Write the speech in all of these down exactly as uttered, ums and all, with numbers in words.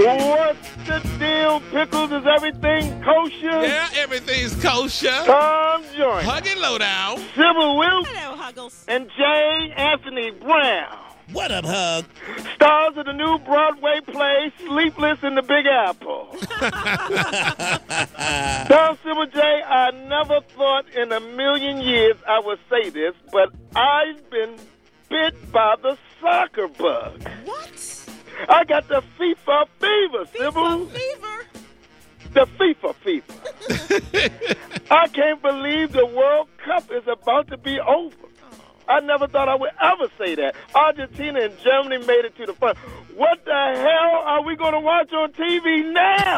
What's the deal, Pickles? Is everything kosher? Yeah, everything's kosher. Tom Joyner. Hug and Lowdown. Sybil Wilson. Hello, Huggles. And J. Anthony Brown. What up, Hug? Stars of the new Broadway play, Sleepless in the Big Apple. Tom Sybil J, I never thought in a million years I would say this, but I've been bit by the soccer bug. What? I got the FIFA fever, Sybil. FIFA fever? The FIFA fever. I can't believe the World Cup is about to be over. I never thought I would ever say that. Argentina and Germany made it to the final. What the hell are we going to watch on T V now?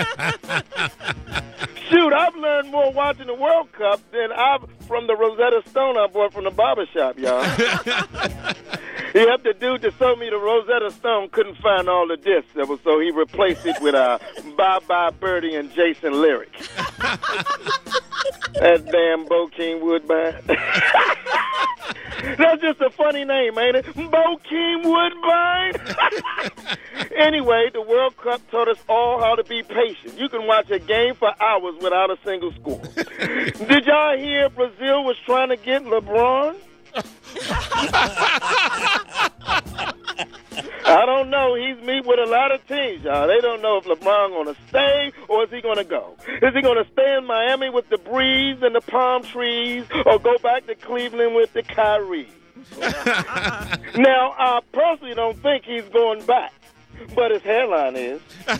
Shoot, I've learned more watching the World Cup than I've from the Rosetta Stone I bought from the barbershop, y'all. Yep, the dude that sold me the Rosetta Stone couldn't find all the discs, so he replaced it with uh, Bye Bye Birdie and Jason Lyric. That damn Bokeem Woodbine. That's just a funny name, ain't it? Bokeem Woodbine. Anyway, the World Cup taught us all how to be patient. You can watch a game for hours without a single score. Did y'all hear Brazil was trying to get LeBron? I don't know. He's meet with a lot of teams, y'all. They don't know if LeBron going to stay or is he going to go. Is he going to stay in Miami with the breeze and the palm trees or go back to Cleveland with the Kyrie? Now, I personally don't think he's going back, but his hairline is.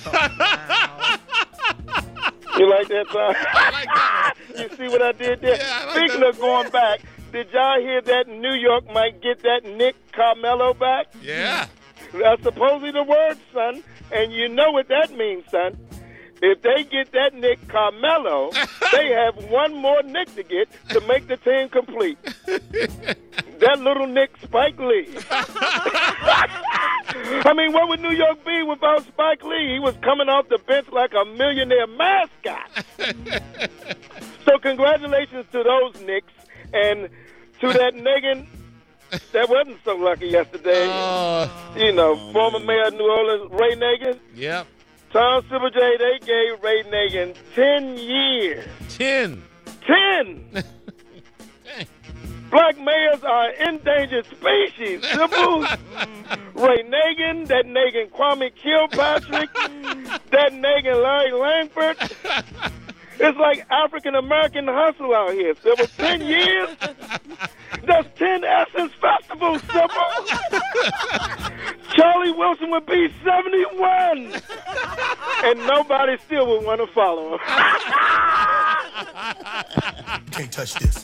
You like that song? I like that one. You see what I did there? Yeah, I like Speaking that. of going back, did y'all hear that New York might get that Nick Carmelo back? Yeah. That's supposedly the word, son. And you know what that means, son. If they get that Nick Carmelo, they have one more Nick to get to make the team complete. That little Nick Spike Lee. I mean, what would New York be without Spike Lee? He was coming off the bench like a millionaire mascot. So congratulations to those Knicks. And to that Nagin that wasn't so lucky yesterday. Uh, you know, former mayor of New Orleans, Ray Nagin. Yep. Tom Sybil J, they gave Ray Nagin ten years. Ten. Ten! Black mayors are endangered species, Sybil. Ray Nagin, that Nagin Kwame Kilpatrick, that Nagin Larry Langford. It's like African-American hustle out here, Sybil. Ten years? That's ten Essence Festivals, Sybil. Charlie Wilson would be seventy-one. And nobody still would want to follow him. Can't touch this.